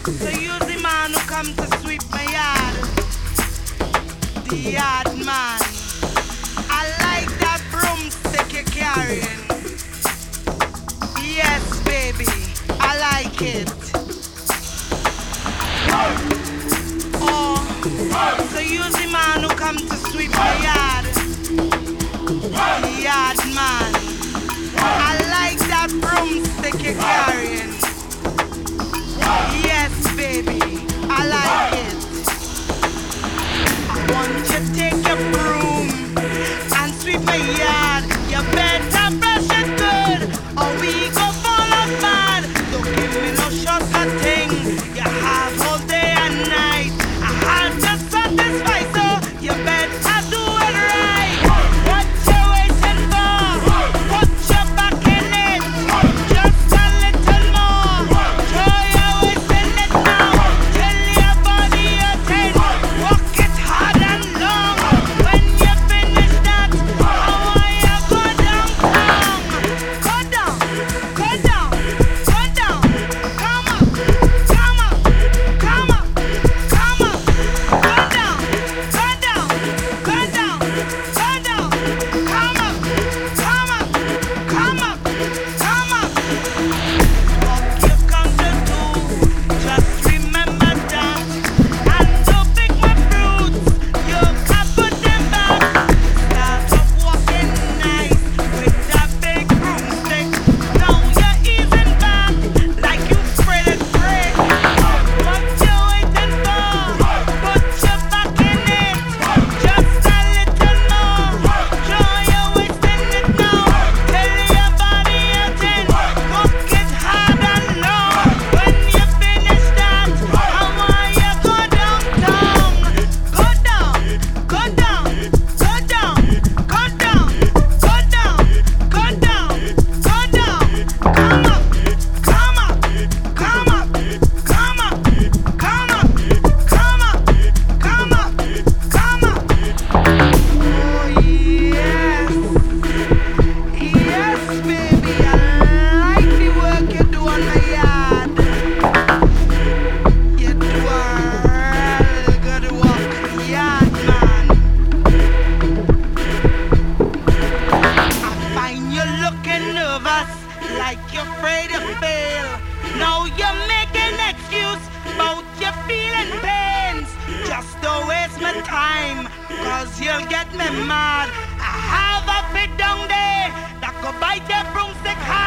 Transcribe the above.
So you the man who come to sweep my yard, the yard man. I like that broomstick you're carrying. Yes, baby, I like it. Oh, so you the man who come to sweep my yard, the yard man. I like that broomstick you're carrying. Yes, baby, I like it. I want you to take your broom and sweep my yard. You better brush it good, or we go fall apart. Don't give me no shortcutting. You have all day and night. I had to satisfy, so you better do it right. What you waiting for? Put your back in it. Just a little more. Throw your waist in it now. Tell your body you're 10. Walk it hard and long. When you finish that, I want you go downtown. Go down, go down, go down. Come up, come up, come up, come up. Go down, go down, go down, go down. Come up, come up, come up, come up. Walk you come to do, just remember that. And don't pick my fruits, you can put them back. Start off walking nice with that big broomstick. Now you're easing back like you afraid to break. What you waiting for? Put your back in it. Just a little more. Throw your waist in it now. Tell your body you're 10. Walk it hard and long. When you finish that, I want you go downtown. Go down, go down, go down, go down, go down, go down, go down. Come up, come up, come up, come up, come up, come up, come up, come up. Oh yes, yes, baby, I like the work you do on my yard. You do a real good work, yard man. I find you looking nervous, like you're afraid to fail. Now you're making excuse about your feeling pains. Just don't waste my time, cause you'll get me mad. I have a fit down there that could bite your broomstick hard.